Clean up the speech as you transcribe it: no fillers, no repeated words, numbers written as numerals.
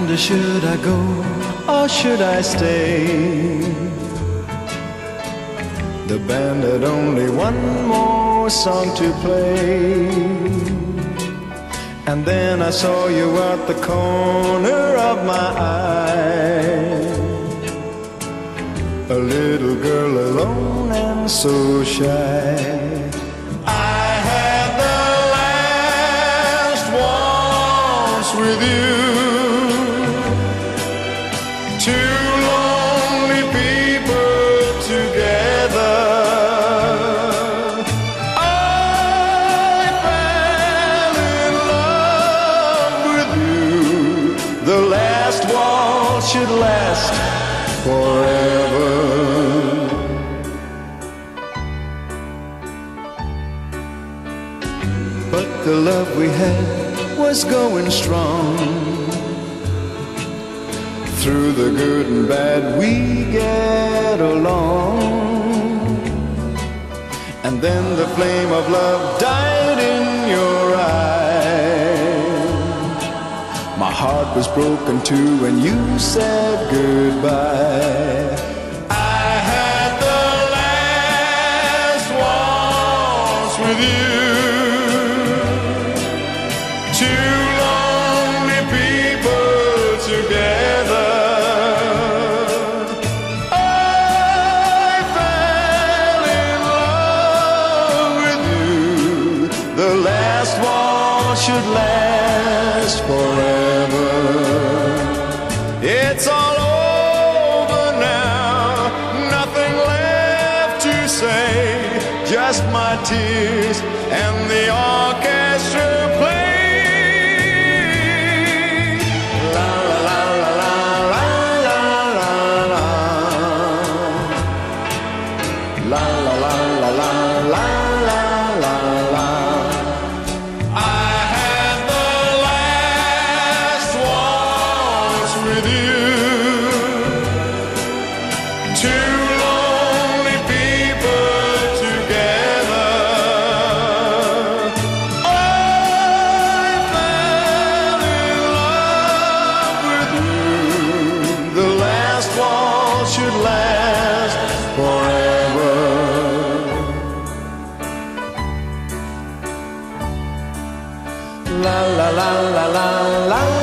wonder, should I go or should I stay? The band had only one more song to play, and then I saw you at the corner of my eye, a little girl alone and so shy. I had the last waltz with you, two lonely people together. I fell in love with you. The last waltz should last forever. But the love we had was going strong. Through the good and bad we get along. And then the flame of love died in your eyes. My heart was broken too when you said goodbye. I had the last waltz with you, two lonely people together. I fell in love with you. The last waltz should last forever. It's all over now, nothing left to say, just my tears and the orchestra play. La la la la la la la la la la la la la la la la. I had the last waltz with you, two lonely people together. I fell in love with you. The last waltz should last forever. La la la la la la